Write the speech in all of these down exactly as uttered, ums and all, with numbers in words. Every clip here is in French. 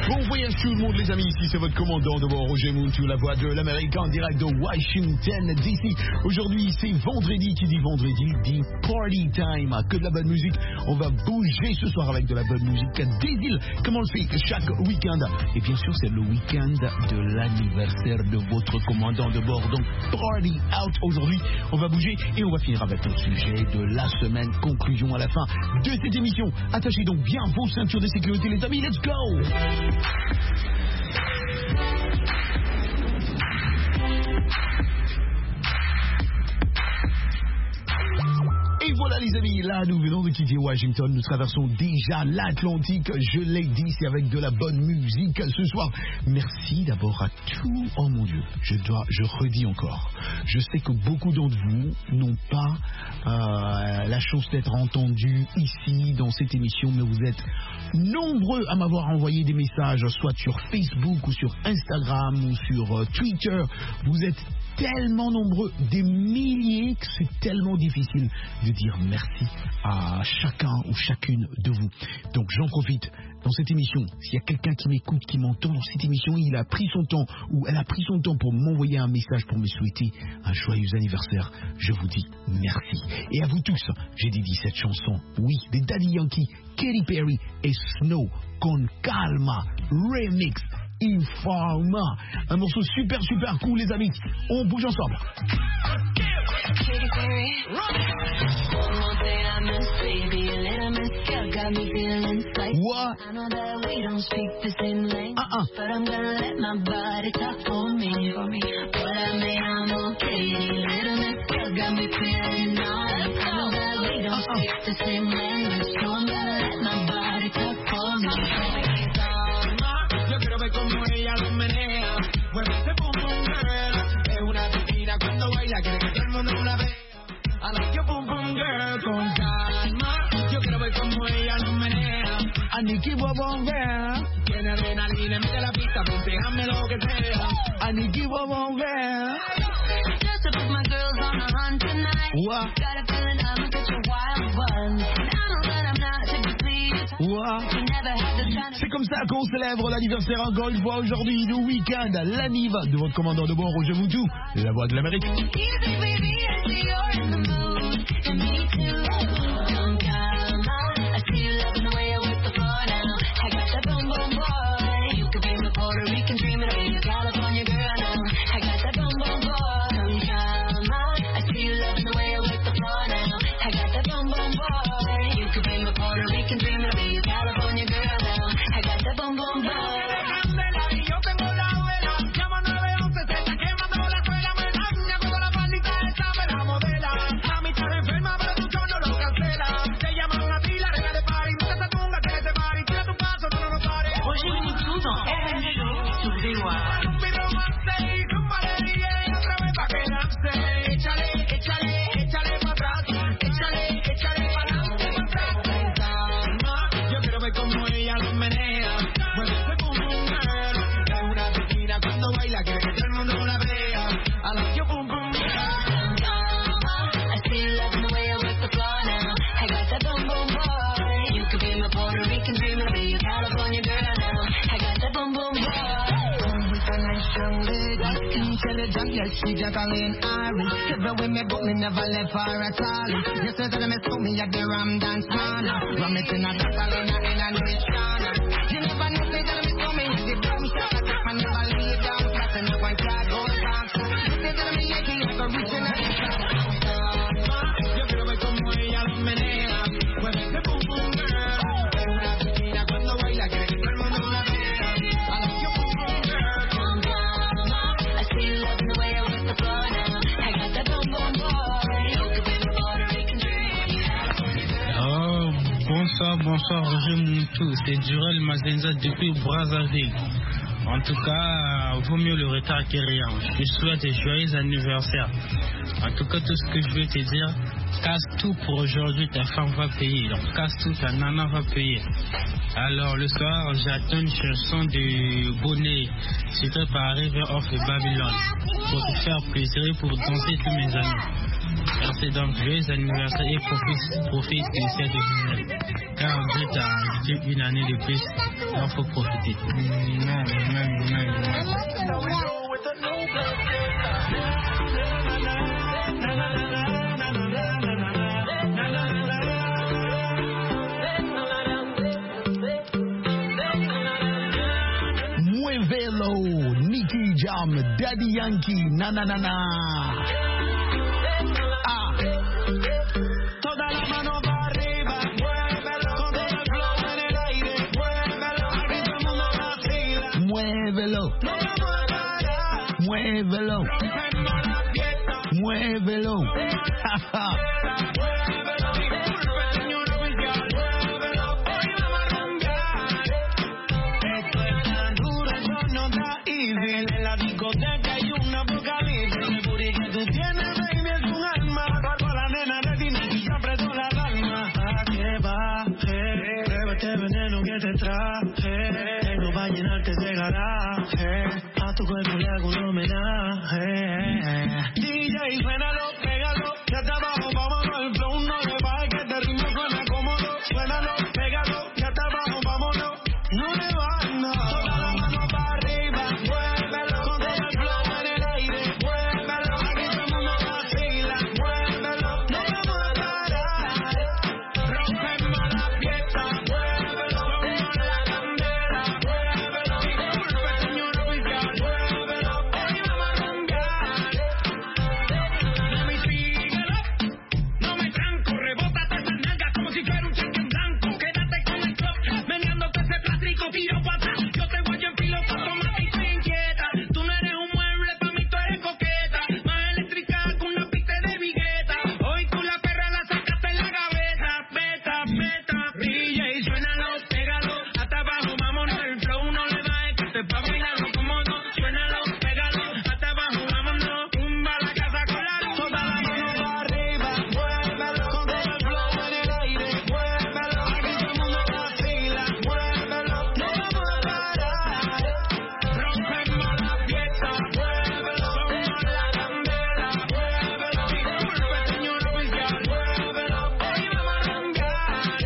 Bon voyage tout le monde les amis, ici c'est votre commandant de bord Roger Mountou, la voix de l'Amérique en direct de Washington D C. Aujourd'hui c'est vendredi, qui dit vendredi dit party time, que de la bonne musique. On va bouger ce soir avec de la bonne musique des îles, comme on le fait chaque week-end. Et bien sûr c'est le week-end de l'anniversaire de votre commandant de bord, donc party out aujourd'hui. On va bouger et on va finir avec notre sujet de la semaine, conclusion à la fin de cette émission. Attachez donc bien vos ceintures de sécurité les amis, let's go! Et voilà les amis, là nous venons de quitter Washington, nous traversons déjà l'Atlantique, je l'ai dit, c'est avec de la bonne musique ce soir. Merci d'abord à tout, oh mon Dieu, je dois, je redis encore, je sais que beaucoup d'entre vous n'ont pas euh, la chance d'être entendus ici dans cette émission, mais vous êtes nombreux à m'avoir envoyé des messages, soit sur Facebook ou sur Instagram ou sur euh, Twitter. Vous êtes tellement nombreux, des milliers, que c'est tellement difficile de dire merci à chacun ou chacune de vous. Donc j'en profite dans cette émission. S'il y a quelqu'un qui m'écoute, qui m'entend dans cette émission, il a pris son temps ou elle a pris son temps pour m'envoyer un message pour me souhaiter un joyeux anniversaire, je vous dis merci. Et à vous tous, j'ai dédié cette chanson, oui, des Daddy Yankee, Katy Perry et Snow, Con Calma, remix. Informa, un morceau super super cool les amis, on bouge ensemble. Katy Perry, one more thing I miss, baby, a little miss girl got me feeling like. What? I know that we don't speak the same language, uh-uh. but I'm gonna let my body talk for me, for me. But I mean I'm okay, little miss girl got me feeling nice. I know that we don't uh-uh. speak the same language, so I'm gonna let my body talk for me. Como ella lo menea, mueve ese pum pum girl, es una divina cuando baila, quiere que todo el mundo la vea. I like your pum pum girl, con calma, yo quiero ver como ella lo menea. I need you bum girl, tiene adrenalina, mete la pista, déjame lo que sea. I need you bum girl. Just to put my girls on the hunt tonight. What? Got a feeling I'ma get your wild one. I know that I'm not to be pleased. What? You never had the kind of. C'est comme ça qu'on célèbre l'anniversaire encore une fois aujourd'hui, le week-end, l'anniv de votre commandant de bord Roger Mountou, la voix de l'Amérique. Yes, she Jacqueline Ari. Everywhere me go, me never left her at all. You said that me saw me at the Ram Dance Man. Ram it in a Jacqueline in a Louis Chana. You never know, say that me saw me at the Boom Shop. I never lay down flat and up on track gold box. You said that me Yankee, I go reach in a yo quiero ver como ella lo menea. Mueve ese boom boom girl. Es una piscina cuando baila, quiere que todo el mundo la vea. I like your boom boom girl. Calm down, I see you loving the way I work the floor now. I got that boom boom boy. You could be my Puerto Rican dream. Oh, bonsoir, bonsoir Roger Mountou. C'est Durel Mazenza depuis Brazzaville. En tout cas, vaut mieux le retard que rien. Je te souhaite un joyeux anniversaire. En tout cas, tout ce que je veux te dire, casse tout pour aujourd'hui, ta femme va payer. Donc, casse tout, ta nana va payer. Alors, le soir, j'attends une chanson de Bonnet, c'était par River of Babylon, pour te faire plaisir et pour danser tous mes amis. Merci donc, joyeux anniversaire et profite, profite de cette journée. Car Dieu t'a invité une année de plus il faut profiter. Muévelo, Nicky Jam, Daddy Yankee, na na na na. Ah. Toda la mano para arriba, muévelo, con todo el flow en el aire, muévelo, aquí todo el mundo vacila. Muévelo, No vamos a parar, muévelo, rompemos la fiesta, muévelo. muévelo, disculpe señor oficial, muévelo, hoy vamos a rumbear. Esto es tan duro, eso no da easy. En la discoteca hay un apocalipsis. El booty que tú tienes, baby, es un alma. Con la nena de Disney, ya apretó la alarma. ¿A qué baje? Prueba este veneno que te traje. Él no va a llenarte de garaje. A tu cuerpo le hago un homenaje. D J, suénalo, pégalo, ya está abajo, vámonos. El flow no le baje, que este ritmo suena cómodo. Suénalo, pégalo, ya está abajo, vámonos. No le bajes, no. Toda la mano para arriba, muévelo, con todo el flow en el aire, muévelo, aquí todo el mundo vacila, muévelo, no vamos a parar, rompemos la fiesta, muévelo, somos la candela, muévelo, disculpe señor oficial, muévelo, hoy vamos a rumbear. Mami, síguelo, no me tranco, rebótate esa nalga como si fuera un cheque en blanco, quédate con el club, meneándote ese plástico, tiro para atrás, yo te voy en filo para tomar y estoy inquieta, tú no eres un mueble, pa' mí tú eres coqueta, más eléctrica que una pista de vigueta, hoy tú la perra la sacaste en la gaveta, beta, beta, D J, suénalo, pégalo, hasta abajo, vámonos, el flow no le baje, que te pa' bailarlo cómodo, suénalo, pégalo, hasta abajo, vámonos, tumba la casa con la luz, toda la mano para arriba, muévelo, con todo el flow en el aire, muévelo, aquí todo el mundo vacila, muévelo, no vamos a parar, rompemos la fiesta, muévelo, somos la candela, muévelo, disculpe señor oficial, muévelo, hoy vamos a rumbear.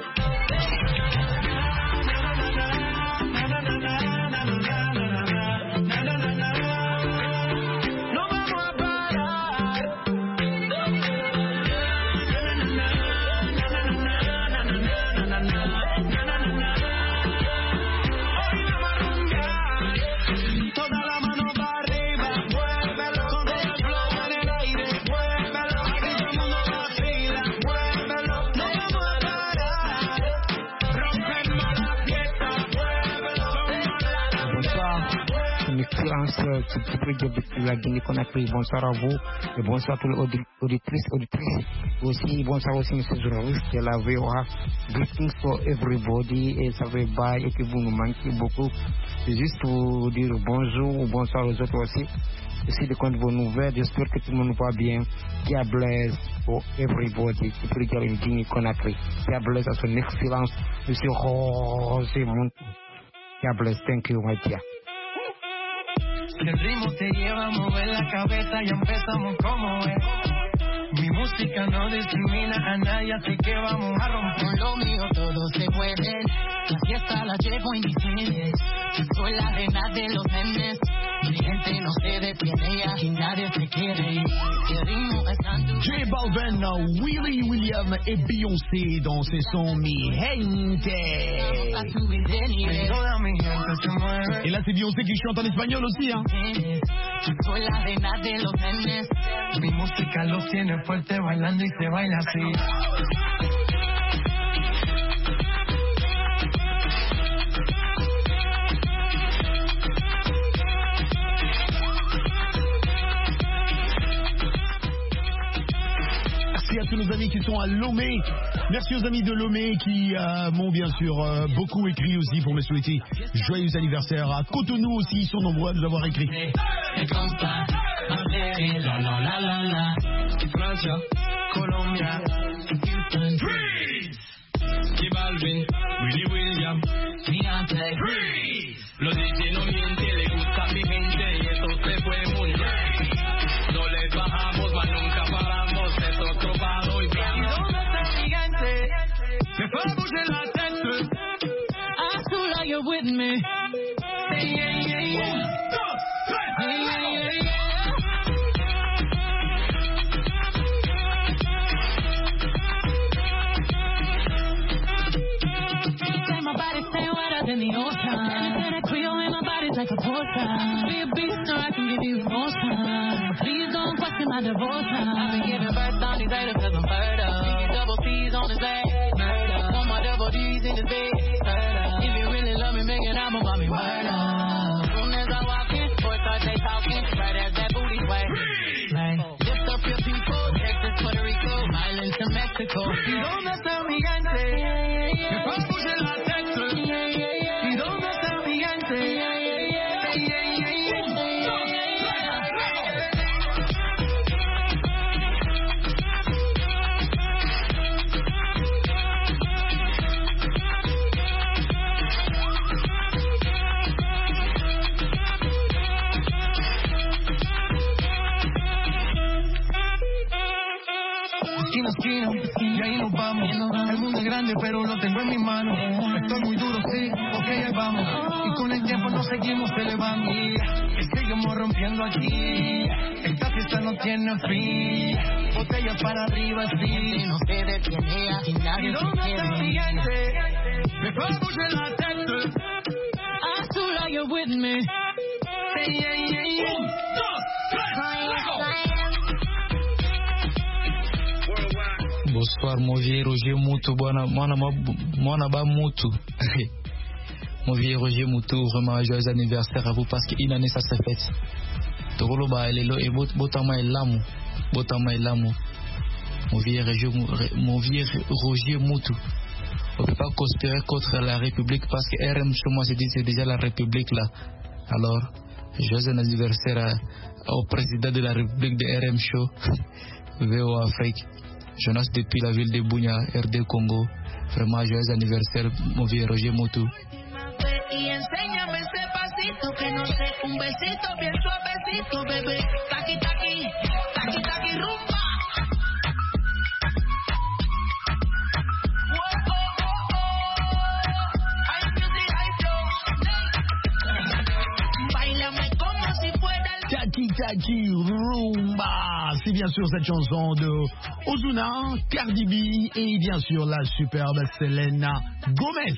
No vamos a parar. Hoy vamos a rumbear. Toda la mano para arriba, muévelo, con todo el flow en el aire, muévelo, aquí todo el mundo vacila, muévelo, no vamos a parar, rompemos la fiesta, muévelo, somos la Bonsoir, une excellence du président de la Guinée-Conakry. Bonsoir à vous et bonsoir à tous les audi- auditrices, auditrices. Aussi, bonsoir aussi, monsieur le journaliste de la V O A. Greetings for everybody et ça va pas et que vous nous manquez beaucoup. C'est juste pour dire bonjour ou bonsoir aux autres aussi. Aussi de compte vos nouvelles. J'espère que tout le monde va bien. God bless for everybody. Du président de Guinée-Conakry. God bless à son excellence, monsieur José Montou. God bless. Thank you, my dear. El ritmo te lleva a mover la cabeza y empezamos como es. Mi música no discrimina a nadie, así que vamos a romper. Con lo mío todos se mueven, la fiesta la llevo en mis genes. Soy la reina de los nenes, mi gente no se detiene y aquí nadie se quiere ir. El ritmo es tan duro. J Balvin, Willy William et Beyoncé dans ses sons Mi Gente. A subir de nivel. Toda mi gente se mueve. Et là, c'est Beyoncé qui chante en espagnol aussi, hein. Soy la reina de los nenes. Mi música los tiene fuerte bailando y se baila así. Merci à tous nos amis qui sont à Lomé. Merci aux amis de Lomé qui euh, m'ont bien sûr euh, beaucoup écrit aussi pour me souhaiter joyeux anniversaire. À Cotonou aussi, ils sont nombreux à nous avoir écrit. Francia, Colombia, Houston, Freeze. J Balvin, Willy William, Beyoncé, Freeze. Los D J no mienten, le gusta mi gente y eso se fue muy bien. No les bajamos, mas nunca paramos, es otro palo y plano. ¿Y dónde está el gigante? Me fue a bouger la tête. azul hay Like a portion, be a beast or I can give you more time. Please don't question my devotion. I've been giving birth on these haters cause I'm fertile. Double C's on his leg, murder. On my double D's in his bed, murder. If you really love me, make an album about me, murder. Soon as I walk in, boys start they talking, right as that booty sway. Like, lift up your people, Texas, Puerto Rico, Island to Mexico. Y dónde está mi gente? Que vamos en la Texas. Y dónde está mi gente? Y ahí nos vamos. El mundo es grande, pero lo tengo en mis manos. Estoy muy duro, sí, ok, ahí vamos. Y con el tiempo nos seguimos elevando. Y seguimos rompiendo aquí. Esta fiesta no tiene fin. Botellas para arriba, sí. No se detiene, aquí nadie se quiere. ¿Y dónde está mi gente? Me vamos en la Texas. I still like you with me. Hey, hey, hey, hey. Un, dos, tres, Bonsoir, mon vieux Roger Moutou, mon ba Moutou. Mon vieux Roger Moutou, vraiment joyeux anniversaire à vous parce qu'une année ça se fête. Togolo ba elelo et botama elamu, botama elamu. Mon vieux Roger Moutou. On ne peut pas conspirer contre la République parce que R M Show, moi je dis c'est déjà la République là. Alors, joyeux anniversaire à, au président de la République de R M Show, V O Afrique. Jonas depuis la ville de Bunia, R D Congo. Vraiment joyeux anniversaire, mon vieux Roger Moutou. Y enséñame ese pasito que no sé, un besito bien suavecito, bebé. Taqui taqui, taqui taqui rumba. Taki Taki Rumba, c'est bien sûr cette chanson de Ozuna, Cardi B et bien sûr la superbe Selena Gomez.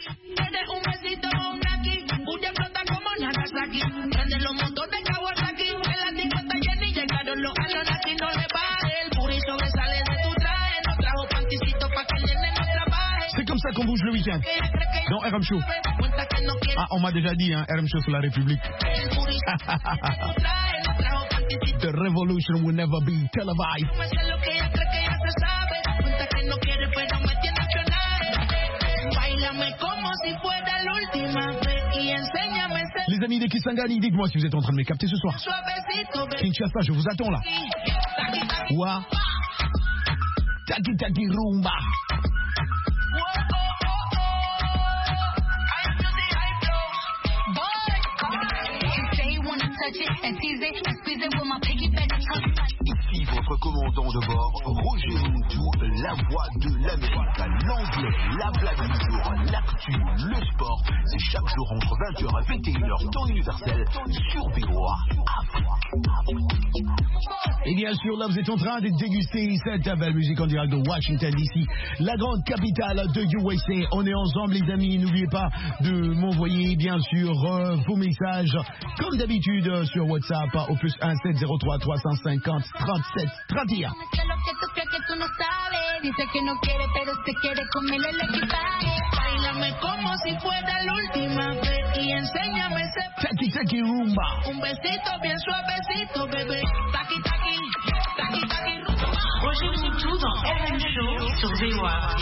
C'est comme ça qu'on bouge le week-end dans R M Show. Ah, on m'a déjà dit, hein, R M Show sur la République. The revolution will never be televised. Les amis de Kisangani, dites-moi si vous êtes en train de me capter ce soir. Kinshasa, je vous attends là. Wa Taki Taki Rumba. Ici votre commandant de bord, Roger Moutou, la voix de l'Amérique, l'anglais, la blague du jour, l'actu, le sport. C'est chaque jour entre vingt heures et vingt et une heures, temps universel, sur B O A Afrique. Et bien sûr, là, vous êtes en train de déguster cette belle musique en direct de Washington D C, la grande capitale de U S A. On est ensemble, les amis. N'oubliez pas de m'envoyer, bien sûr, euh, vos messages, comme d'habitude, euh, sur WhatsApp, au plus un sept zéro trois trois cent cinquante trente-sept trente et un. Taki Taki Rumba. Un besito bien suavecito, bebé. Taki taki, taki taki rumba. Roger Moutou dans R M Show sur V O A.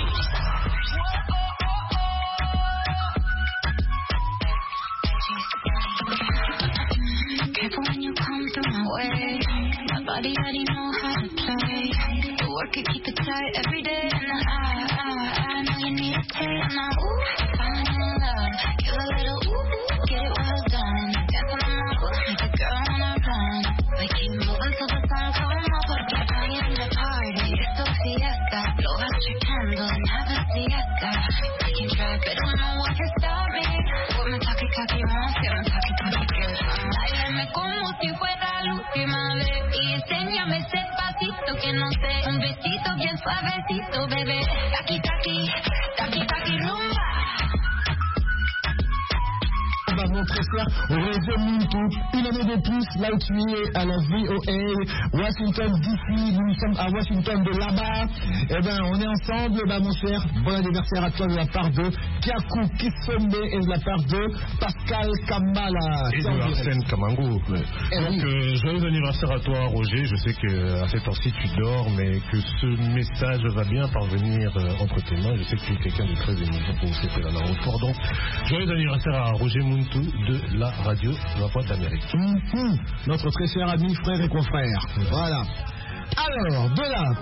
Careful when you come through my way. My body already know how to play. You work it, keep it tight every day. And I, I, I know you need a taste. Now, ooh, falling in love. Give a little ooh, get it well done. Dance on my ooh, make a girl wanna run. We keep moving till the sun comes up. Porque I am the party. It's so fiesta. Blow out your candle and have a siesta. I can try, but don't know what to stop me. With my talkie talkie round, feel my talkie talkie. que no sé. Un besito bien suavecito, bebé. Taki, taki, taki, taki, rumba. Mon très cher Roger Muntu, une année de plus, là où tu es à la V O A, Washington D C, nous sommes à Washington de là-bas. Eh ben, on est ensemble, bah mon cher, bon anniversaire à toi de la part de Kiaku Kisombe et de la part de Pascal Kamala. Et de Arsène Kamango. Donc, euh, joyeux anniversaire à toi, Roger. Je sais qu'à cette heure-ci, tu dors, mais que ce message va bien parvenir euh, entre tes mains. Je sais que tu es quelqu'un de très émouvant pour c'était la Fort. Donc, joyeux anniversaire à Roger Muntu de la radio La Voix d'Amérique. Mmh, notre très cher ami, frère et confrère. Voilà. Alors, de là.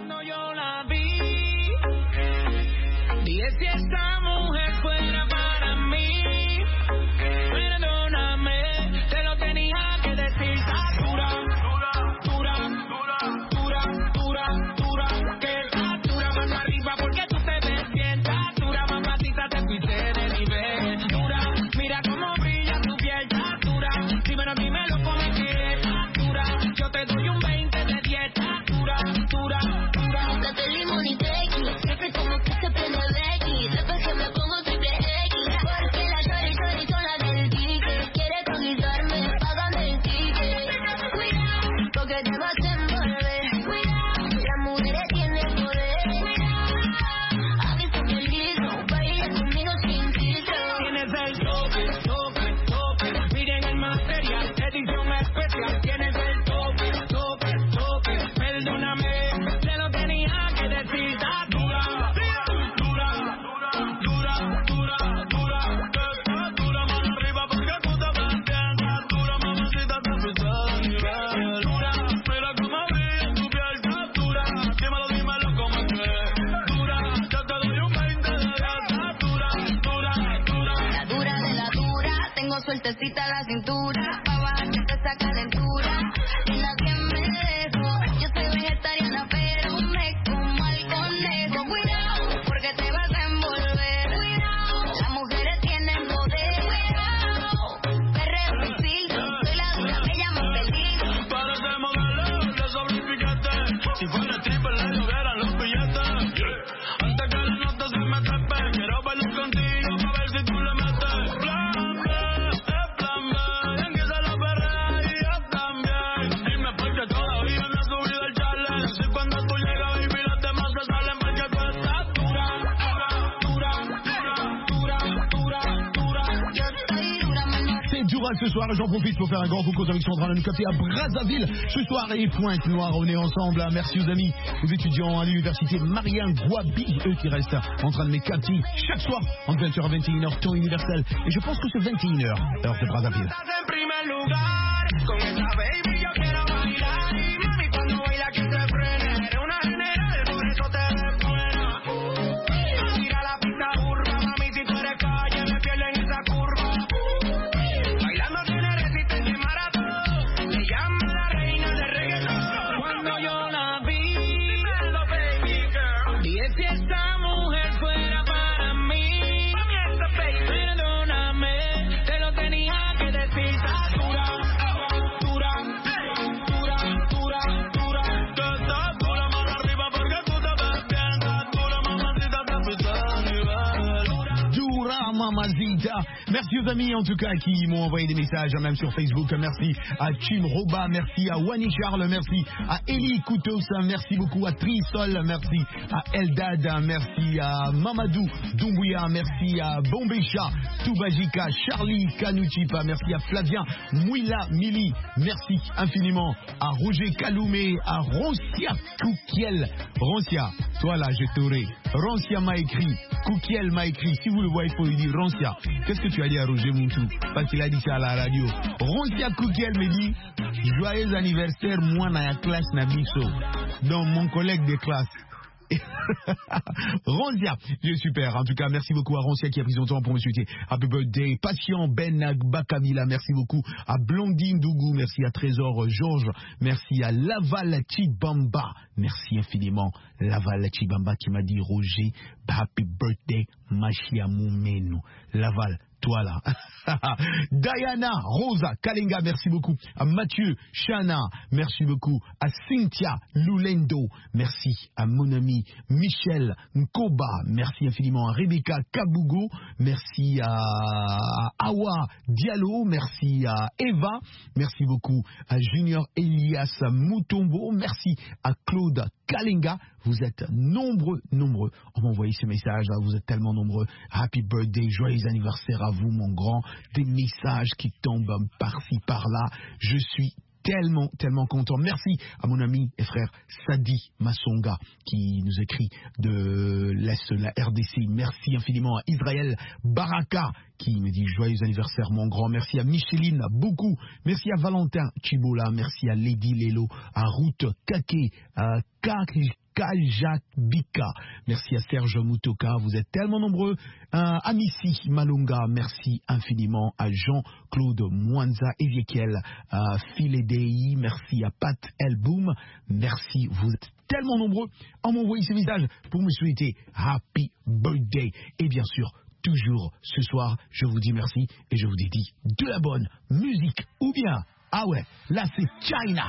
Sueltecita la cintura, pa' bajarte esa calentura. Y nadie me dejó. Yo soy vegetariana, pero me como al conejo. Cuidado, porque te vas a envolver. Cuidado, las mujeres tienen poder. Cuidado, perreo sin filtro. Soy la dura, me llaman peligro. Parece modelo, te sobrificaste. Si fuera triple, le lloveran los billetes. Yeah. Antes que la nota se me escape, quiero verlo contigo, pa' ver si tú le metes. Bla, bla. Ce soir, j'en profite pour faire un grand coucou aux amis qui sont en train de nous capter à Brazzaville. Ce soir, et Pointe-Noire, on est ensemble. Merci aux amis, aux étudiants à l'université Marien Gouabi, eux qui restent en train de me capter chaque soir entre vingt heures à vingt et une heures, temps universel. Et je pense que c'est vingt et une heures, heure de Brazzaville. Mamazita. Merci aux amis en tout cas qui m'ont envoyé des messages même sur Facebook. Merci à Chim Roba, merci à Wani Charles, merci à Eli Koutos, merci beaucoup à Trisol, merci à Eldad, merci à Mamadou Doumbouya, merci à Bombécha, Toubajika, Charlie Kanouchipa, merci à Flavien Mouila Mili, merci infiniment à Roger Kaloumé, à Roncia Koukiel. Roncia, toi là je t'aurai. Roncia m'a écrit, Koukiel m'a écrit. Si vous le voyez, il faut lui dire Roncia. Qu'est-ce que tu as dit à Roger Moutou? Parce qu'il a dit ça à la radio. Roncia Koukiel me dit joyeux anniversaire, moi dans la classe Nabiso. Donc mon collègue de classe. Roncia, c'est super. En tout cas, merci beaucoup à Roncia qui a pris son temps pour me souhaiter Happy Birthday. Patient Ben Bakavila, merci beaucoup. À Blondine Dougou, merci à Trésor Georges, merci à Laval Chibamba, merci infiniment. Laval Chibamba qui m'a dit Roger, Happy Birthday, Machia Moumeno. Laval, toi là. Diana, Rosa, Kalenga, merci beaucoup. À Mathieu, Shana, merci beaucoup. À Cynthia, Lulendo, merci. À mon ami Michel Nkoba, merci infiniment. À Rebecca Kabugo, merci. À Awa Diallo, merci. À Eva, merci beaucoup. À Junior Elias Mutombo, merci. À Claude Kalenga, vous êtes nombreux, nombreux. On m'a envoyé ces messages, là, vous êtes tellement nombreux. Happy birthday, joyeux anniversaire à vous, mon grand. Des messages qui tombent par-ci, par-là. Je suis tellement, tellement content. Merci à mon ami et frère Sadi Masonga qui nous écrit de l'Est de la R D C. Merci infiniment à Israël Baraka qui me dit joyeux anniversaire mon grand. Merci à Micheline beaucoup. Merci à Valentin Chibola. Merci à Lady Lelo, à Ruth Kake, à Kake. Kajakbika. Merci à Serge Moutoka, vous êtes tellement nombreux. Euh, à Missy Malunga, merci infiniment. À Jean-Claude Mwanza Ezekiel, à Philédei, merci à Pat Elboum, merci, vous êtes tellement nombreux à m'envoyer ces messages pour me souhaiter Happy Birthday. Et bien sûr, toujours ce soir, je vous dis merci et je vous dédie de la bonne musique. Ou bien, ah ouais, là c'est China.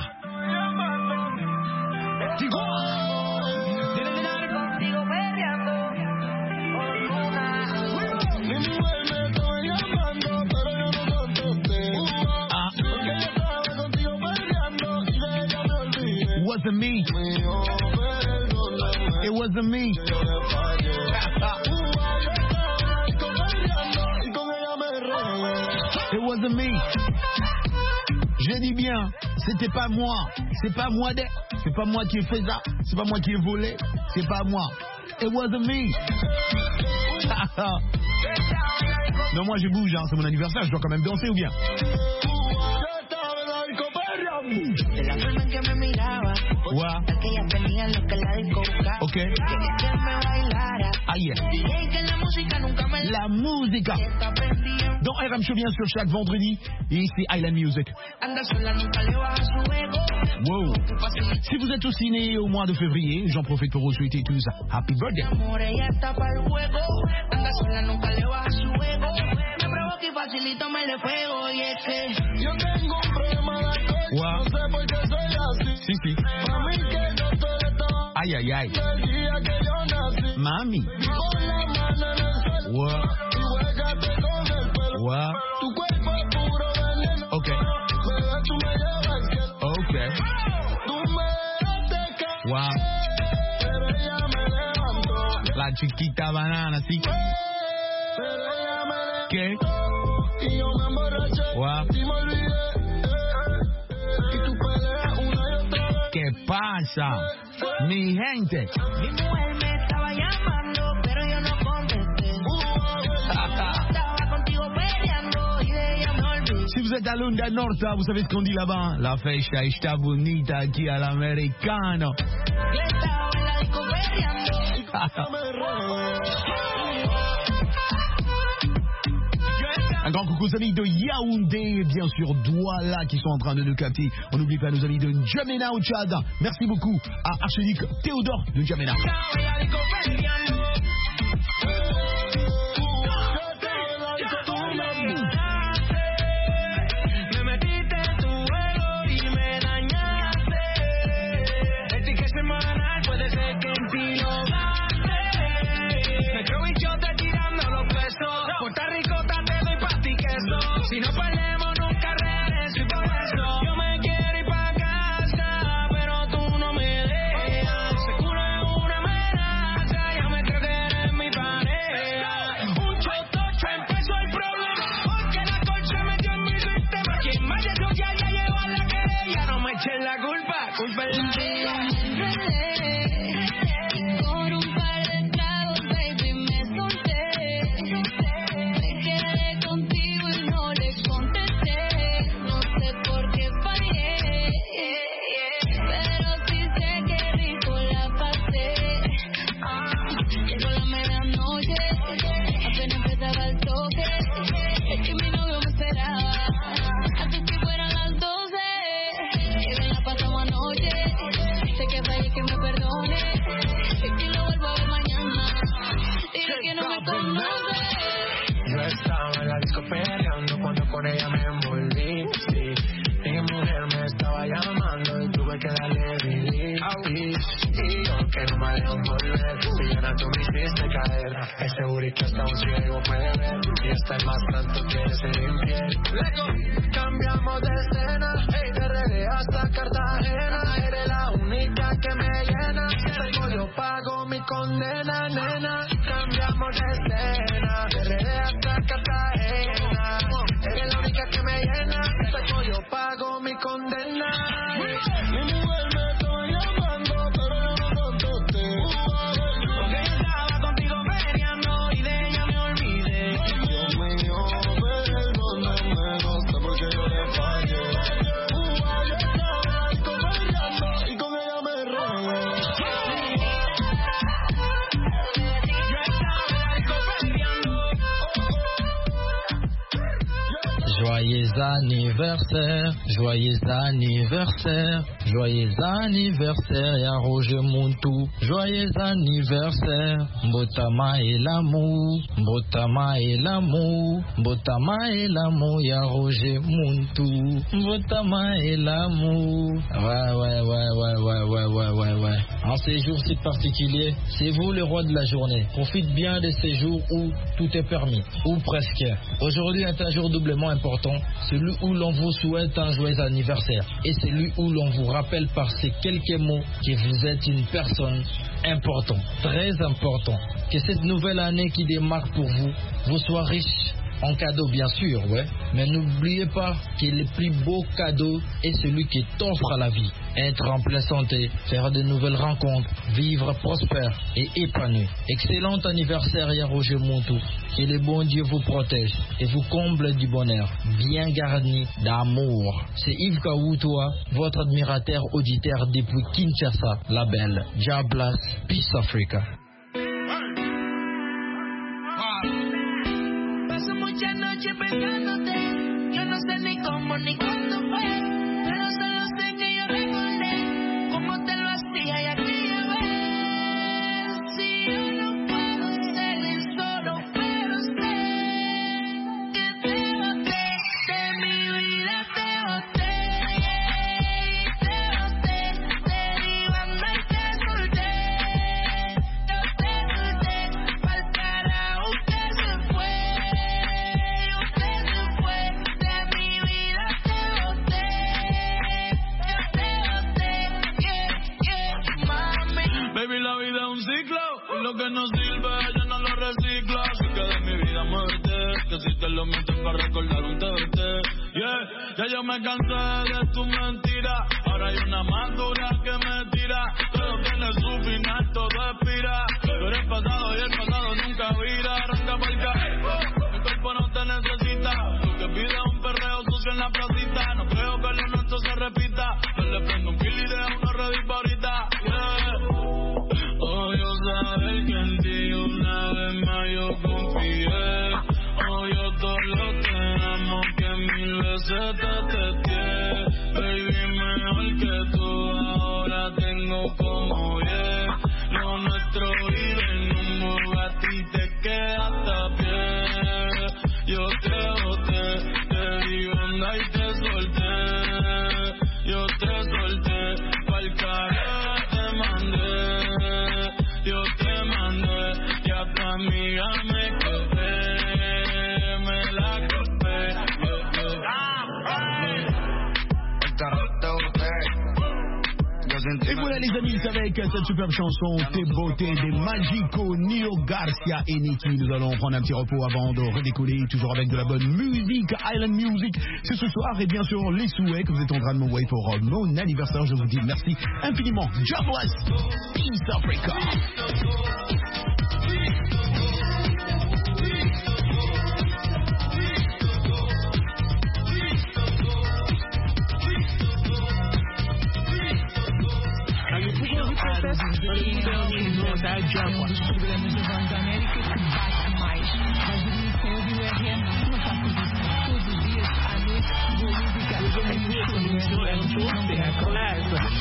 Wasn't me. It wasn't me. It wasn't me. Je dis bien, c'était pas moi. C'est pas moi de. C'est pas moi qui ai fait ça. C'est pas moi qui ai volé. C'est pas moi. It wasn't me. Non, moi je bouge, hein. C'est mon anniversaire, je dois quand même danser ou bien? De la forma en que me miraba, wow. que ella tenía lo que la discoteca. Ok. Quería que me bailara. Ah yeah. Dije que la música nunca me la musica. Dans R M Show bien sûr chaque vendredi et c'est Island Music. Anda sola, nunca le baja su ego. Wow. Si vous êtes aussi né au mois de février, j'en profite pour vous souhaiter tous Happy Birthday. Amor, ella está para el juego. Anda sola, nunca le baja su ego. Me provoca y facilito me le pego. Y es que yo tengo un problema de alcohol. Wow. No sé por qué soy así. Si, si. Mami, que yo te estaba. Ay, ay, ay. El día que yo nací. Mami. Con la mano en el suelo. Wow. Y huégate con el pelo. Wow. Tu cuerpo es puro veneno. Ok. Bebé, tú me llevas al cielo. Ok. Tú me dejaste caer. Wow. Pero ella me levantó. La chiquita banana, sí. Pero ella me levantó. ¿Qué? Y yo me emborraché. Wow. Y me olvidé. Y tú peleas una y otra vez. ¿Qué pasa? Mi gente. Mi mujer me estaba llamando, pero yo no contesté. Estaba contigo peleando y de ella me olvidé. Si vous êtes à Lunda Norta, vous savez ce qu'on dit là-bas. La festa está bonita aquí al americano. Yo estaba en la disco peleando y cuando me robé. Un grand coucou aux amis de Yaoundé et bien sûr Douala qui sont en train de nous capter. On n'oublie pas nos amis de N'Djamena au Tchad. Merci beaucoup à Archenique Théodore de N'Djamena. Si no peleemos nunca regreso y por eso yo me quiero ir pa' casa, pero tú no me dejas. Seguro es una amenaza, ya me creeré en mi estar más tanto quieres ser infiel. Luego cambiamos de escena, hey, de R D hasta Cartagena. Eres la única que me llena. Si salgo yo pago mi condena, nena. Cambiamos de escena, de R D hasta Cartagena. Eres la única que me llena. Si salgo yo pago mi condena. Mi mujer me estoy llamando, pero yo no contesté. Porque yo estaba contigo peleando y de ella me olvidé. Dios mío, perdóname, no sé por qué yo le fallé. Yo estaba peleando y con ella me regué. Joyeux anniversaire, joyeux anniversaire, joyeux anniversaire, ya Roger Muntu. Joyeux anniversaire, Mbotama et l'amour, Mbotama et l'amour, Mbotama et l'amour, ya Roger Muntu. Mbotama et l'amour. Ouais, ouais, ouais, ouais, ouais, ouais, ouais, ouais, ouais. En ces jours si particuliers, c'est vous le roi de la journée. Profite bien de ces jours où tout est permis, ou presque. Aujourd'hui est un jour doublement important, celui où l'on vous souhaite un joyeux anniversaire et celui où l'on vous rappelle par ces quelques mots que vous êtes une personne importante, très importante. Que cette nouvelle année qui démarre pour vous, vous soit riche en cadeaux bien sûr, ouais. Mais n'oubliez pas que le plus beau cadeau est celui qui t'offre la vie. Être en pleine santé, faire de nouvelles rencontres, vivre prospère et épanoui. Excellent anniversaire, ya Roger Muntu. Que le bon Dieu vous protège et vous comble du bonheur, bien garni d'amour. C'est Yves Kawutoa, votre admirateur auditeur depuis Kinshasa, la belle. God bless, Peace Africa. Muchas noches pensándote, yo no sé ni cómo ni cuándo fue, pero solo sé que yo recordé cómo te lo hacía y aquella vez. Si yo no puedo ser solo, pero sé que te boté, de mi vida te boté, te boté, te di banda y te solté, yo te solté, pa'l carajo que se fue. Baby, la vida es un ciclo, y lo que no sirve yo no lo reciclo. Así que de mi vida muerte, que si te lo metes para recordar un T B T. Yeah, ya yo me cansé de tu mentira, ahora hay una más dura que me tira. Todo tiene su final, todo expira. Tú eres pasado y el pasado nunca vira. Arranca pa'l carro, mi cuerpo no te necesita. Tú que pides un perreo sucio en la placita. No creo que lo nuestro se repita. Yo le prendo un kill y dejo uno ready pa' ahorita. Yeah. Oh, yo saber que en ti una vez más yo confié. Oh, yo todo lo que amo que mil veces te testé. Baby, mejor que tú ahora tengo como yeah. Lo nuestro vive en un Bugatti y te queda hasta pie. Yo te boté, te di onda y te solté. Yo te solté, pa'l carajo te mandé. Yo te mandé, y a tu amiga me quedé, me la copé. Et voilà les amis, c'est avec cette superbe chanson Tes beautés des Magico, Neo Garcia et Nicky. Nous allons prendre un petit repos avant de redécoller, toujours avec de la bonne musique, Island Music. C'est ce soir et bien sûr les souhaits que vous êtes en train de m'envoyer pour mon anniversaire. Je vous dis merci infiniment. God bless, Peace Africa.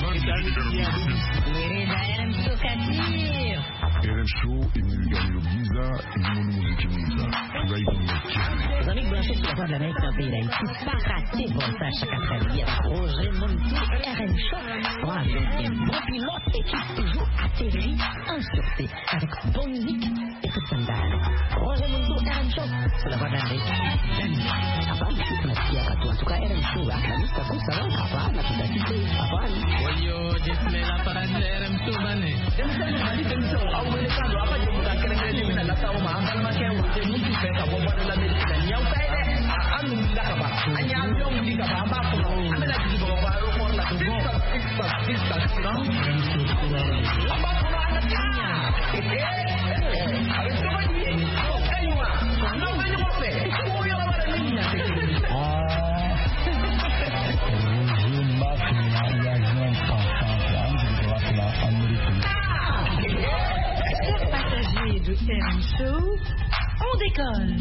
R M Show est venu gagner le Blizzard. Moussa et du monde musique Moussa. Raven McKinley. Les amis branchés sur la voie de l'Amérique dans le pays d'Haïti, pas raté bon ça chaque après-midi avec Roger Montou, R M Show. Bon avion, bon pilote et qui toujours atterri en sûreté avec bonne musique et toute son dalle. Roger Montou, R M Show sur la voie de l'Amérique. Apaan sih penasihat atau suka R M Show akan aku salah apaan aku tak cita apaan. Oyo, jismela para R M Show bane. Jangan saya balik ke show. Aku boleh tahu apa yang bukan kena-kena di mana tahu mahal macam Roger Montou peka buat dalam Malaysia yang pede. Anu dah apa? Hanya yang di kapal apa pun. Anda lagi di bawah baru pun lagi bawah. Pista, pista, pista. Apa pun anda tanya. Eh, habis tu lagi. Kayuh. Nak main apa? Kau yang apa ni? Ah. Roger Montou ya jangan pasang di bawah Amerika. Chers passagers de R M Show, on décolle.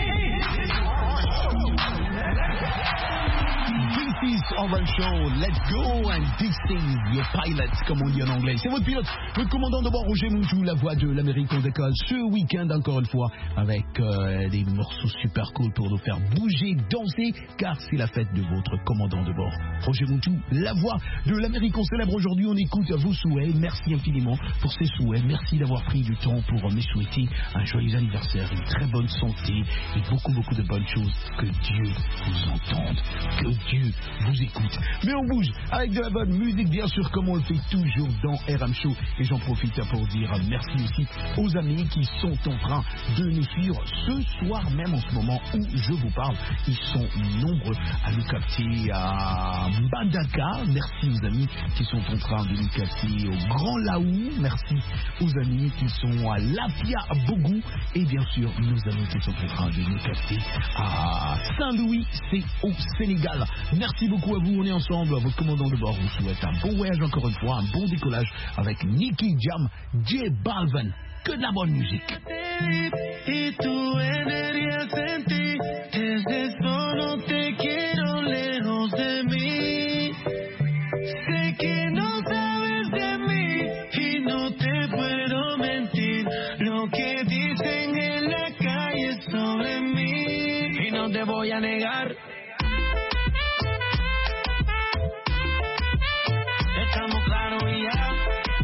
This is R M Show, let's go, and this is your pilot, comme on dit en anglais. C'est votre pilote, votre commandant de bord, Roger Montou, la voix de l'Amérique. On décolle ce week-end, encore une fois, avec euh, des morceaux super cool pour nous faire bouger, danser, car c'est la fête de votre commandant de bord. Roger Montou, la voix de l'Amérique. On célèbre aujourd'hui, on écoute vos souhaits. Merci infiniment pour ces souhaits. Merci d'avoir pris du temps pour me souhaiter un joyeux anniversaire, une très bonne santé et beaucoup, beaucoup de bonnes choses. Que Dieu vous entende, que Dieu vous écoute. Mais on bouge avec de la bonne musique, bien sûr, comme on le fait toujours dans R M Show. Et j'en profite pour dire merci aussi aux amis qui sont en train de nous suivre ce soir même, en ce moment où je vous parle. Ils sont nombreux à nous capter à Mbandaka. Merci aux amis qui sont en train de nous capter au Grand Laou. Merci aux amis qui sont à Lapia Bougou. Et bien sûr, nos amis qui sont en train de nous capter à Saint-Louis, c'est au Sénégal. Merci beaucoup à vous, on est ensemble. Votre commandant de bord vous souhaite un bon voyage encore une fois, un bon décollage avec Nicky Jam, J Balvin. Que de la bonne musique. Y tu energía sentí, desde solo te quiero lejos de mí. Sé que no sabes de mí y no te puedo mentir. Lo que dicen en la calle sobre mí y no te voy a negar. Estamos claros y ya.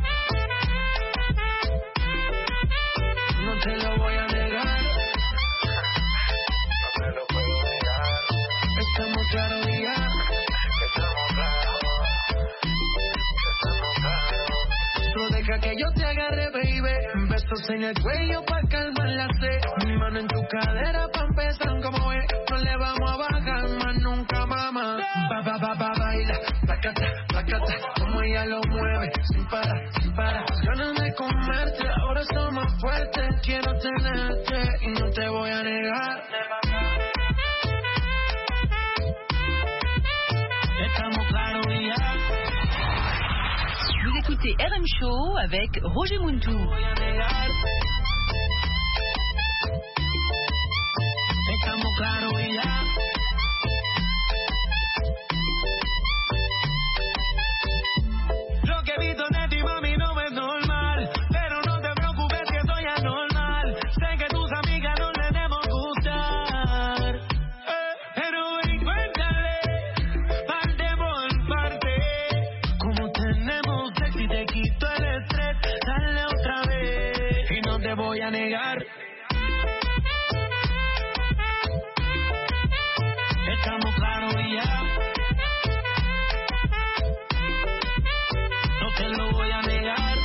No te lo voy a negar. No te lo puedo negar. Estamos claros y ya. Estamos claros. Estamos claros. No deja que yo te agarre, baby. Besos en el cuello pa' calmar la sed. Mi mano en tu cadera pa' empezar como es. No le vamos a bajar más nunca, mamá. Ba, ba, ba, ba, baila. Placata, placata. Como ella lo mueve. Sin parar, sin parar. Ganas de comerte. Ahora somos fuertes. Quiero tenerte y no te voy a negar. Estamos claros y ya. Vous écoutez R M Show avec Roger Montou. Estamos claros y ya. Lo que he visto de ti, mami, no es normal. Pero no te preocupes que soy anormal. Sé que tus amigas no les debemos gustar. Eh, pero ven, cuéntale, parte por parte. Como tenemos sexo y te quito el estrés. Dale otra vez y no te voy a negar. Estamos claros y ya. No te lo voy a negar.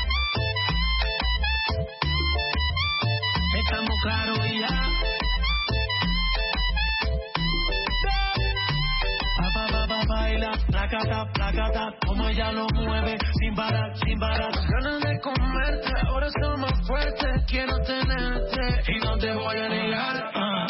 Estamos claros y ya. Pa, pa, pa, pa, baila, placata, placata, como ella lo mueve, sin parar, sin parar. Ganas de comerte, ahora somos fuertes, quiero tenerte y no te voy a negar. Uh.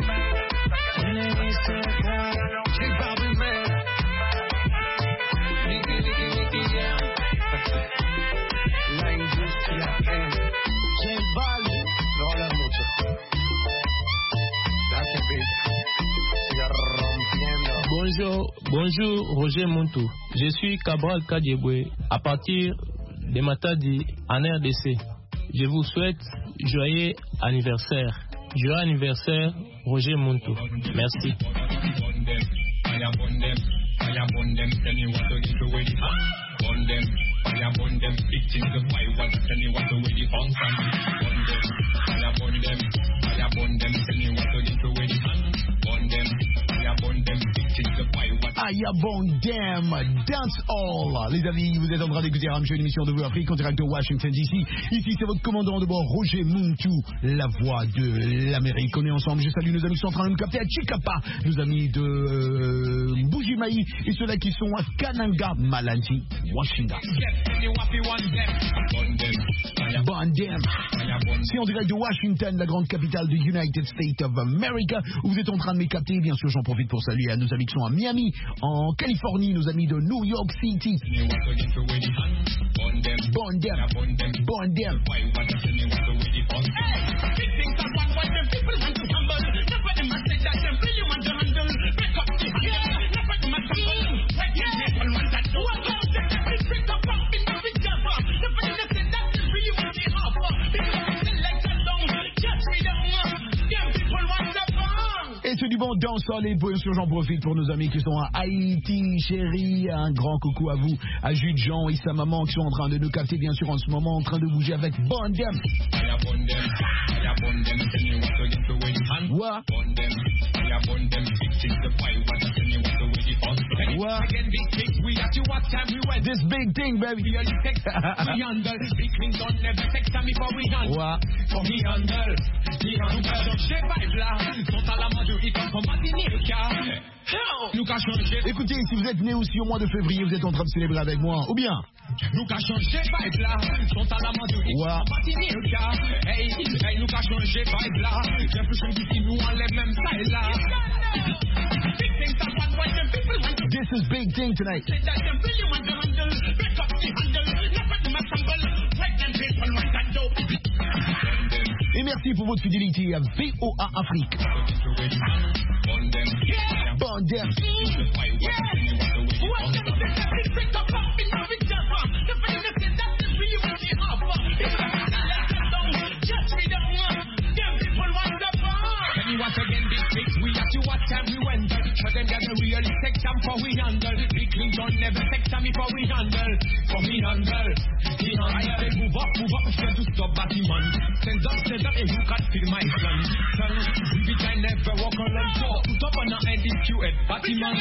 La industria en J Balvin, no hablan mucho. Gracias, sigue rompiendo. Bonjour, bonjour Roger Montou. Je suis Cabral Kadiebwe à partir de Matadi en R D C. Je vous souhaite joyeux anniversaire. Joyeux anniversaire, Roger Montou. Merci. Ayabondem, Dance All. Les amis, vous êtes en train d'écouter Ram Show, une émission de Voix Afrique en direct de Washington D C. Ici, c'est votre commandant de bord, Roger Montou, la voix de l'Amérique. On est ensemble. Je salue nos amis qui sont en train de nous capter à Chikapa, nos amis de euh, Bujimaï et ceux-là qui sont à Kananga, Malandi, Washington. Bondem. C'est en direct de Washington, la grande capitale du United States of America, où vous êtes en train de me capter. Bien sûr, j'en profite pour saluer à nos amis qui sont à Miami, en Californie, nos amis de New York City. Bondem. Bondem. Et c'est du bon dansant, et bien sûr j'en profite pour nos amis qui sont à Haïti, chérie, un grand coucou à vous, à Jude Jean et sa maman qui sont en train de nous capter bien sûr en ce moment, en train de bouger avec Bondem. What? What? This big thing, baby. What? Écoutez, si vous êtes né aussi au mois de février, vous êtes en train de célébrer avec moi, ou bien nous cachons chez Vibe là, sont à la mode du hip hop, hey, hey, nous cachons chez Vibe là, j'ai plus de d'ici, nous on les mêmes tailles là. This is big thing tonight. Et merci pour votre fidélité à V O A Afrique. Bondem. Once again, big fix, we have to what time we went. Show them that the real sex time for we handle. Big Clinton never sex time before we handle. For me handle, he handle. I say move up, move up, scared to stop batty man. Stand up, stand up, and you can feel my son. Son, we be time never walk on and talk. Put up on our head if you at batty man.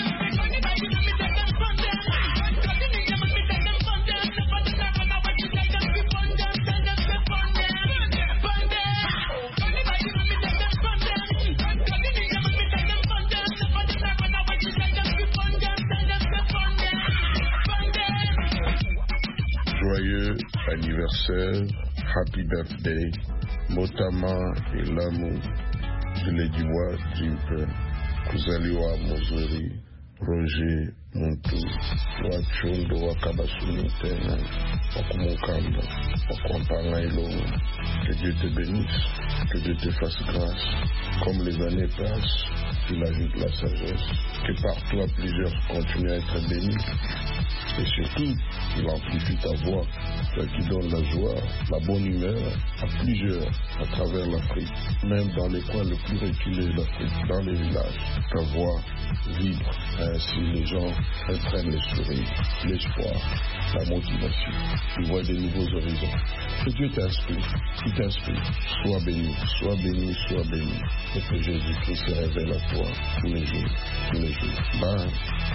Joyeux anniversaire, happy birthday, Motama et l'amour, je l'ai dit wa Jimpe, Kuzaliwa Mozori, Roger Montou, Wachondo Wakabasuni Tena, Wakumukamba, Wakuampanga Ilonga. Que Dieu te bénisse, que Dieu te fasse grâce, comme les années passent, qu'il ajoute la sagesse, que par toi plusieurs continuent à être bénis. Et surtout, il amplifie ta voix, toi qui donne la joie, la bonne humeur à plusieurs à travers l'Afrique, même dans les coins les plus reculés de l'Afrique, dans les villages. Ta voix vibre, ainsi les gens reprennent le sourire, l'espoir, la motivation. Ils voient des nouveaux horizons. Que Dieu t'inspire, qui t'inspire. Sois béni, sois béni, sois béni. Et que Jésus-Christ se révèle à toi tous les jours, tous les jours. Bye.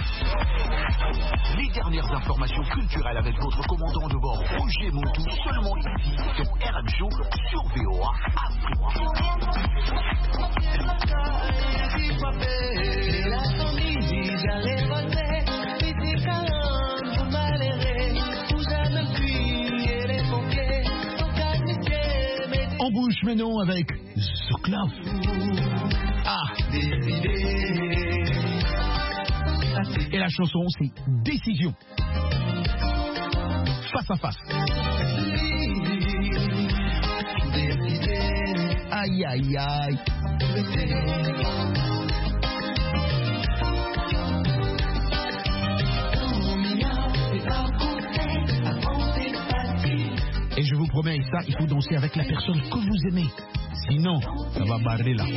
Les dernières informations culturelles avec votre commandant de bord Roger Montou, seulement ici, sur R M Show, sur V O A En bouche mais non avec Zouklav. Ah. Et la chanson c'est Décision. Face à face. Aïe aïe aïe. Et je vous promet ça, il faut danser avec la personne que vous aimez. Sinon, ça va barrer là.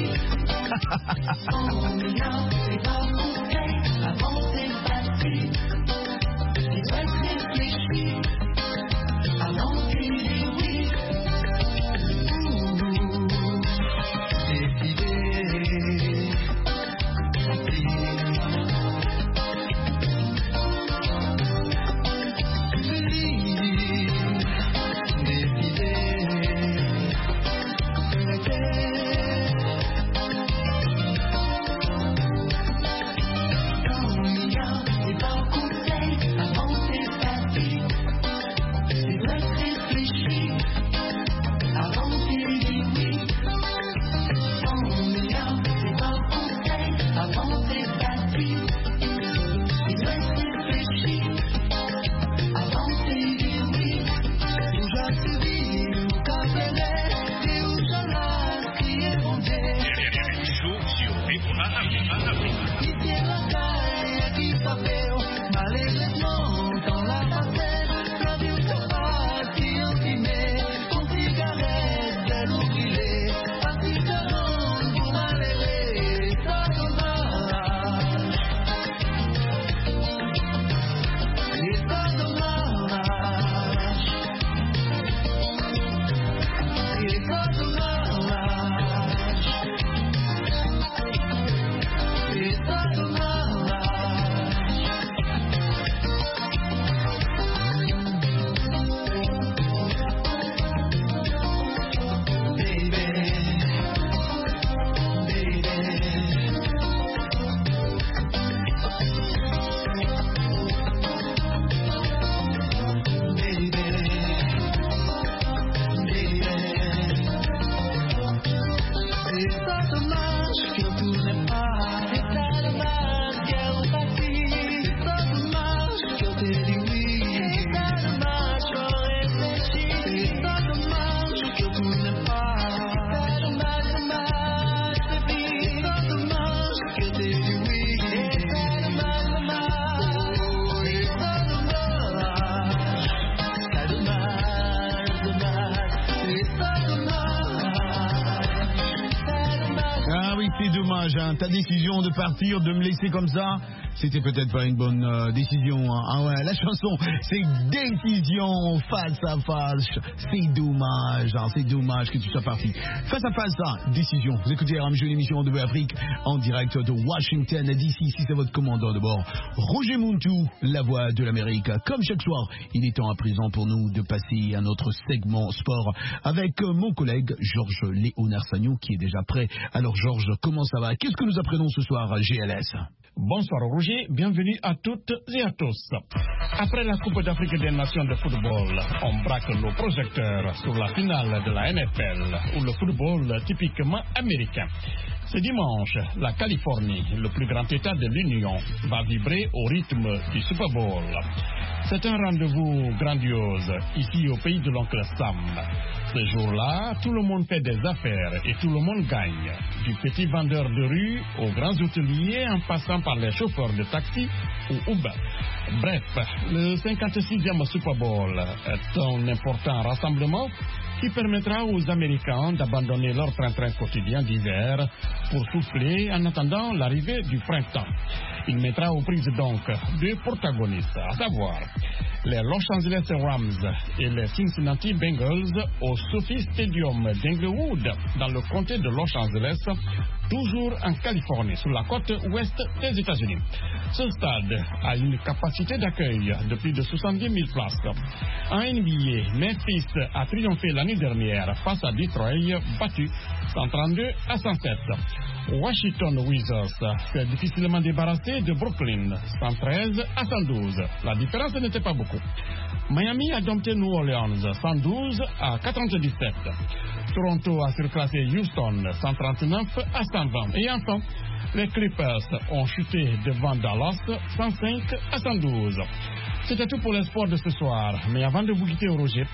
Ta décision de partir, de me laisser comme ça, c'était peut-être pas une bonne euh, décision. Hein. Ah ouais, la chanson, c'est décision face à face. C'est dommage, hein, c'est dommage que tu sois parti. Face à face, hein, décision. Vous écoutez R M G, l'émission de Afrique en direct de Washington D C. Ici, c'est votre commandant de bord, Roger Muntu, la voix de l'Amérique. Comme chaque soir, il est temps à présent pour nous de passer à notre segment sport avec mon collègue Georges Léonard Sagnon qui est déjà prêt. Alors Georges, comment ça va? Qu'est-ce que nous apprenons ce soir à G L S? Bonsoir Roger, bienvenue à toutes et à tous. Après la Coupe d'Afrique des Nations de football, on braque nos projecteurs sur la finale de la N F L ou le football typiquement américain. Ce dimanche, la Californie, le plus grand État de l'Union, va vibrer au rythme du Super Bowl. C'est un rendez-vous grandiose ici au pays de l'oncle Sam. Ce jour-là, tout le monde fait des affaires et tout le monde gagne. Du petit vendeur de rue aux grands hôteliers en passant par les chauffeurs de taxi ou Uber. Bref, le cinquante-sixième Super Bowl est un important rassemblement qui permettra aux Américains d'abandonner leur train-train quotidien d'hiver pour souffler en attendant l'arrivée du printemps. Il mettra aux prises donc deux protagonistes, à savoir les Los Angeles Rams et les Cincinnati Bengals au Sophie Stadium d'Inglewood dans le comté de Los Angeles, toujours en Californie, sur la côte ouest des États-Unis. Ce stade a une capacité d'accueil de plus de soixante-dix mille places. En N B A, Memphis a triomphé l'année dernière face à Detroit, battu cent trente-deux à cent sept. Washington Wizards s'est difficilement débarrassé de Brooklyn, cent treize à cent douze. La différence n'était pas beaucoup. Miami a dompté New Orleans, cent douze à quatre-vingt-dix-sept. Toronto a surclassé Houston, cent trente-neuf à cent vingt. Et enfin, les Clippers ont chuté devant Dallas, cent cinq à cent douze. C'était tout pour les sports de ce soir. Mais avant de vous quitter au Roger,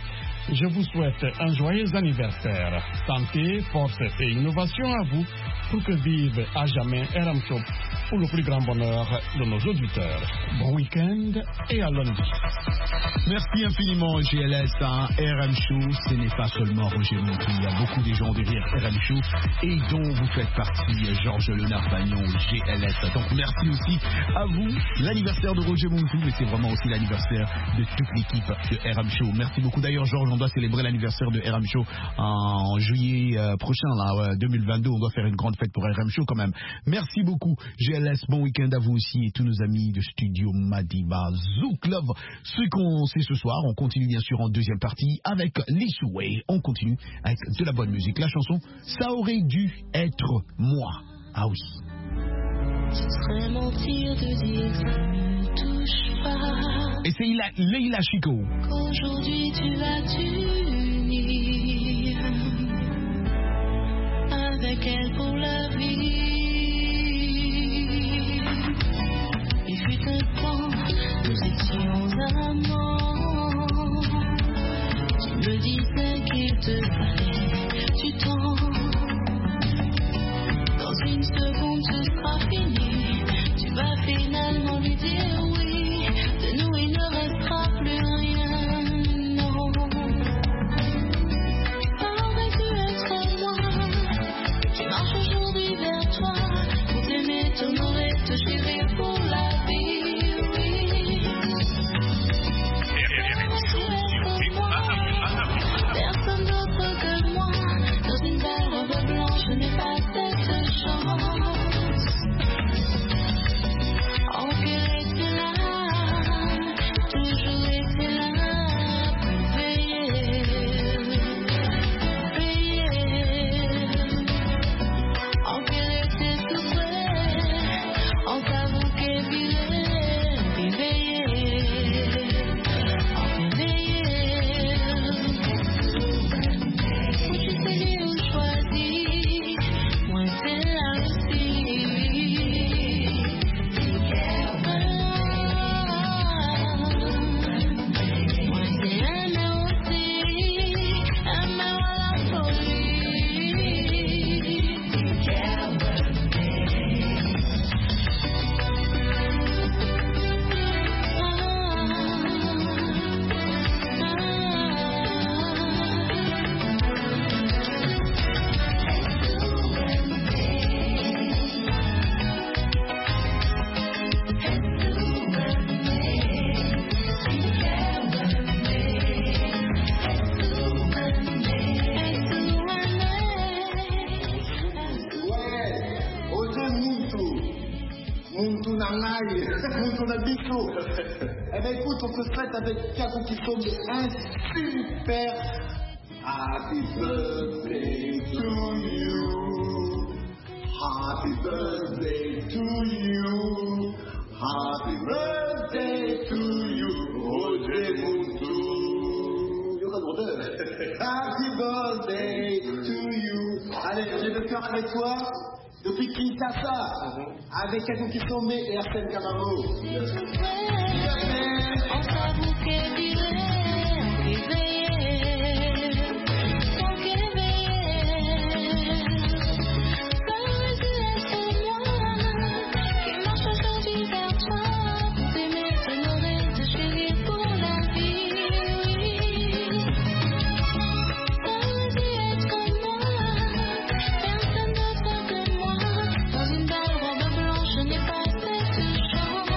Je vous souhaite un joyeux anniversaire. Santé, force et innovation à vous pour que vive à jamais R M Show pour le plus grand bonheur de nos auditeurs. Bon week-end et à lundi. Merci infiniment G L S. Hein. R M Show, ce n'est pas seulement Roger Montou. Il y a beaucoup de gens derrière R M Show et dont vous faites partie, Georges Léonard Bagnon, G L S. Donc merci aussi à vous. L'anniversaire de Roger Montou, mais c'est vraiment aussi l'anniversaire de toute l'équipe de R M Show. Merci beaucoup. D'ailleurs, Georges, on doit célébrer l'anniversaire de R M Show en juillet euh, prochain, là, deux mille vingt-deux. On doit faire une grande fête pour R M Show quand même. Merci beaucoup G L S. Bon week-end à vous aussi et tous nos amis de studio Madiba Zouk Love. Ce qu'on sait ce soir, on continue bien sûr en deuxième partie avec Lissoué. On continue avec de la bonne musique. La chanson, ça aurait dû être moi. Ah oui. Ce serait mentir de dire que ça ne touche pas. Et c'est Leila, Leila Chico. Qu'aujourd'hui tu vas t'unir avec elle pour la vie. Il fut un temps, nous étions amants. Tu me disais qu'il te fallait du temps. Dans une seconde ce sera fini. Tu vas finalement lui dire oui. De nous il ne restera plus rien. Non. Ça aurait dû être moi. Tu marches aujourd'hui vers toi. Pour t'aimer, t'honorer, te chérir pour la vie. Oui. Personne d'autre que moi. Dans une belle robe blanche, je n'ai pas cette chance. Encore était là, toujours était là pour veiller, veiller. Encore était tout près, on t'avoue qu'elle vivait, puis veiller, encore veiller. Tu sais où choisir, moi c'est là aussi. Eh ben écoute, on se traite avec Kakou qui tombe un super Happy birthday to you. Happy birthday to you. Happy birthday to you. Roger Montou. Happy birthday to you. Allez, je vais faire avec toi. Depuis Kinshasa, avec Kakou qui tombe et Arsène Camaro. On s'avoue qu'elle vivait, puis veillait, sans qu'elle veillait. Ça aurait dû être moi, qui marche aujourd'hui vers toi, pour t'aimer, t'honorer, te chérir pour la vie. Ça aurait dû être moi, personne d'autre que moi. Dans une belle robe blanche, je n'ai pas cette chance.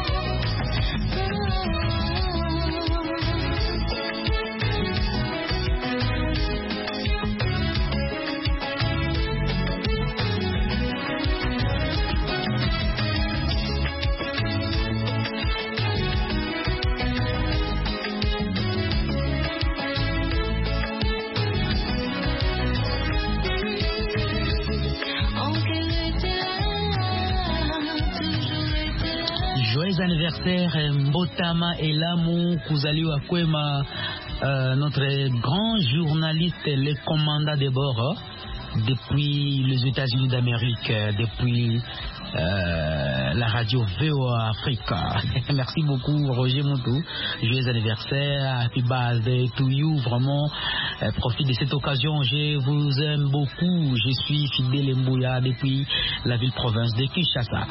Joyeux anniversaire Mbotama et l'amour Kuzaliwa Kwema, euh, notre grand journaliste, le commandant de bord depuis les États-Unis d'Amérique, depuis euh, la radio V O A Africa. Merci beaucoup Roger Moutou. Joyeux anniversaire, happy birthday to you. Vraiment, euh, profite de cette occasion. Je vous aime beaucoup. Je suis Fidèle Mbouya depuis la ville-province de Kinshasa.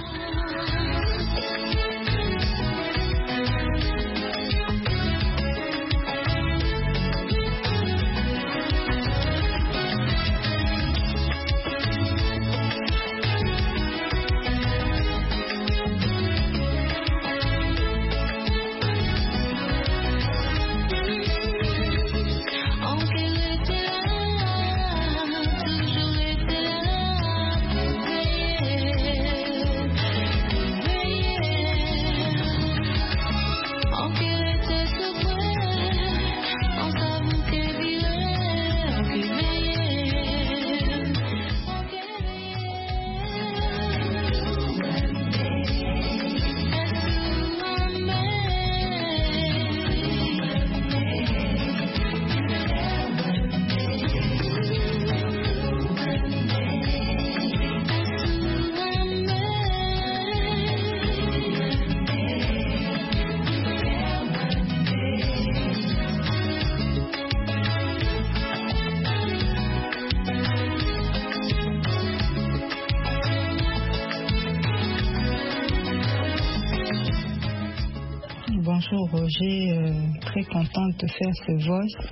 Bonjour Roger, euh, très contente de faire ce voice,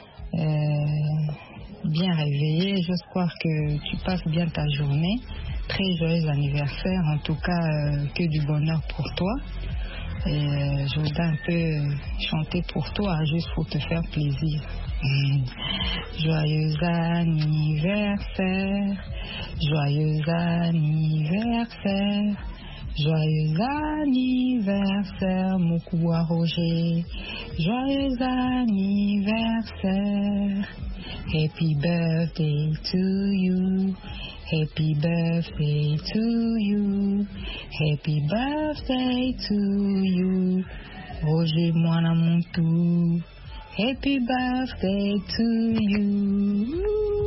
euh, bien réveillée, j'espère que tu passes bien ta journée, très joyeux anniversaire, en tout cas euh, que du bonheur pour toi, et euh, je voudrais un peu chanter pour toi, juste pour te faire plaisir. Mmh. Joyeux anniversaire, joyeux anniversaire. Joyeux anniversaire, Moukoua Roger. Joyeux anniversaire. Happy birthday to you. Happy birthday to you. Happy birthday to you. Roger Mwana Moutou. Happy birthday to you.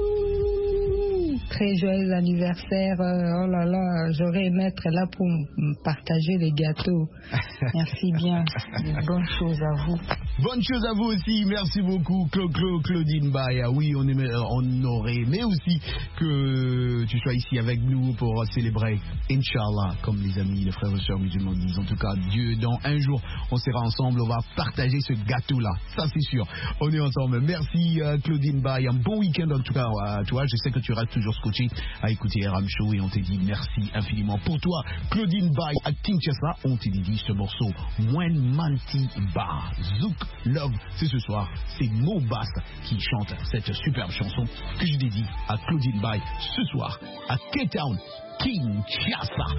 Très joyeux anniversaire. Oh là là, j'aurais aimé être là pour partager les gâteaux. Merci bien. Bonne chose à vous. Bonne chose à vous aussi. Merci beaucoup, Clo, Clo, Claudine Baya. Oui, on, aimait, on aurait aimé aussi que tu sois ici avec nous pour célébrer, Inch'Allah, comme les amis, les frères et sœurs musulmans disent. En tout cas, Dieu, dans un jour, on sera ensemble, on va partager ce gâteau-là. Ça, c'est sûr. On est ensemble. Merci, euh, Claudine Baya. Un bon week-end, en tout cas, à toi. Je sais que tu restes toujours scotché à écouter R M Show et on te dit merci infiniment pour toi. Claudine Baya à Kinshasa, on te dit ce morceau. Mwen Manti Ba. Zouk Love, c'est ce soir. C'est Mo Bass qui chante cette superbe chanson que je dédie à Claudine Baya ce soir à Cape Town, Kinshasa.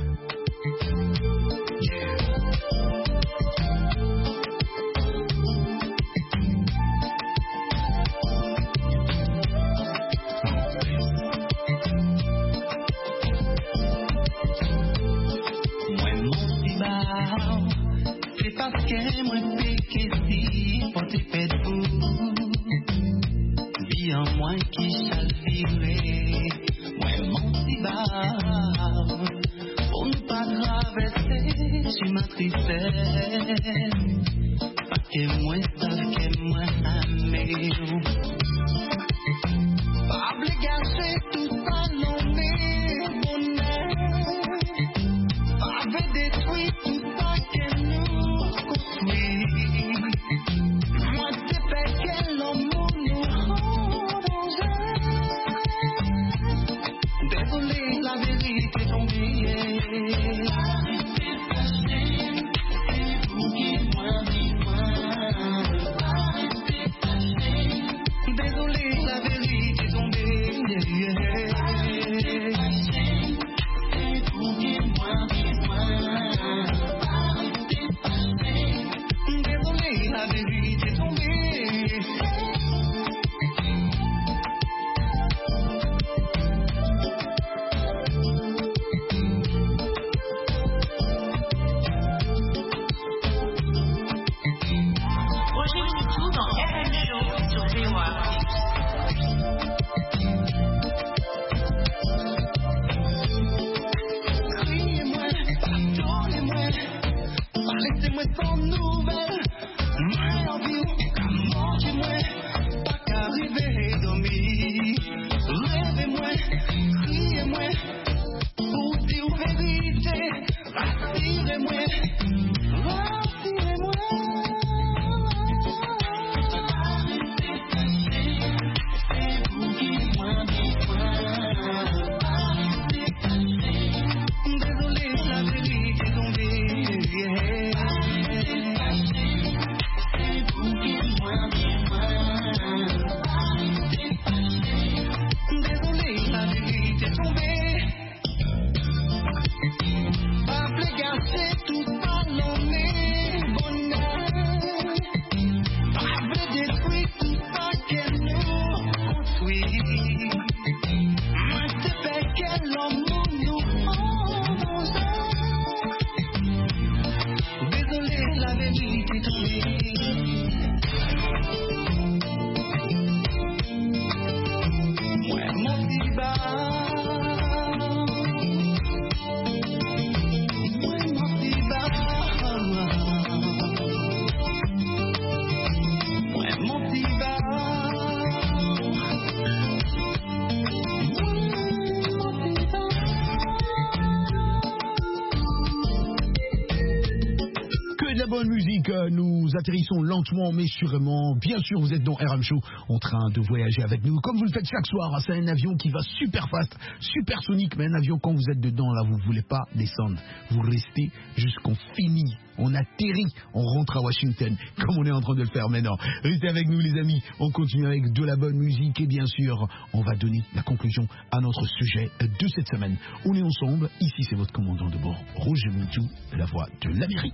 Yeah. C'est parce que moi pique ici pour te faire tout. Vie en moi qui chalvirait. Moi mon si bas. Pour ne pas traverser sur ma tristesse. Parce que moi savent que moi amé. Pas obligager tout ça non mais bonheur. Pas détruire tout ça que nous construisons. Moi c'est fait que l'amour nous rend danger. Désolé, la vérité est tombée. La vérité fâchée, c'est vous qui moi dis-moi. La vérité fâchée, désolé, la vérité est tombée. La vérité fâchée, c'est vous qui moi dis-moi. La vérité est tombée. Roger Moutou dans R M Show sur V O A. Criez-moi Afrique. Nous atterrissons lentement mais sûrement. Bien sûr, vous êtes dans R M Show en train de voyager avec nous. Comme vous le faites chaque soir, c'est un avion qui va super fast, super sonique, mais un avion quand vous êtes dedans, là, vous ne voulez pas descendre. Vous restez jusqu'on finit. On atterrit, on rentre à Washington, comme on est en train de le faire maintenant. Restez avec nous les amis, on continue avec de la bonne musique et bien sûr, on va donner la conclusion à notre sujet de cette semaine. On est ensemble, ici c'est votre commandant de bord, Roger Moutou, la voix de l'Amérique.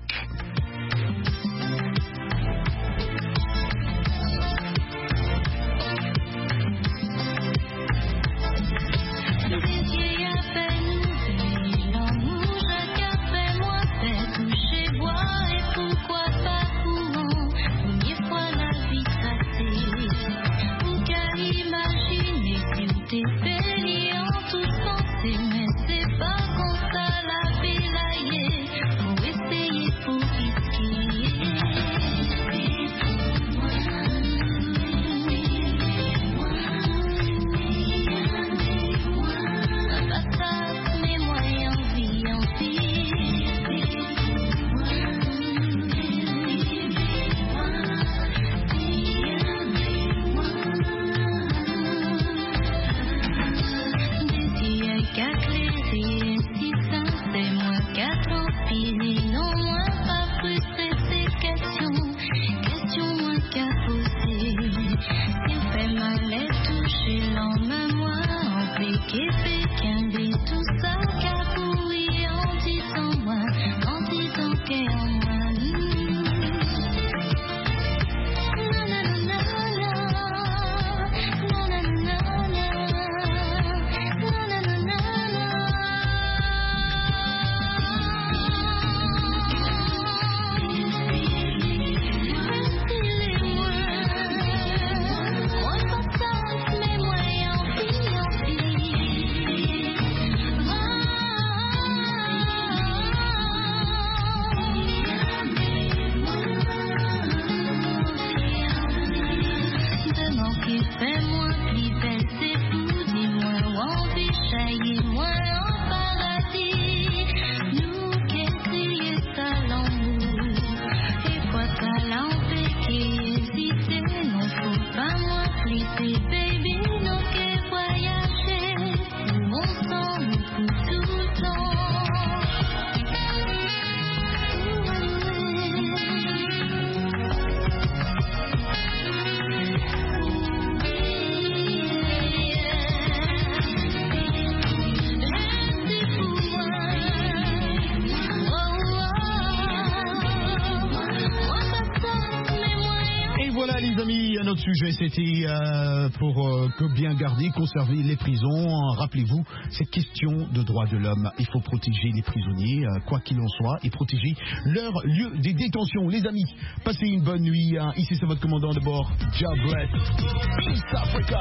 Sujet, c'était euh, pour euh, que bien garder, conserver les prisons. Rappelez-vous, cette question de droits de l'homme, il faut protéger les prisonniers, euh, quoi qu'il en soit, et protéger leur lieu de détention. Les amis, passez une bonne nuit. Hein. Ici, c'est votre commandant de bord, Jah Bless. East Africa.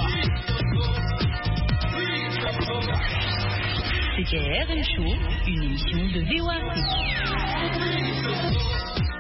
C'était R M Show, une émission de V O A Afrique.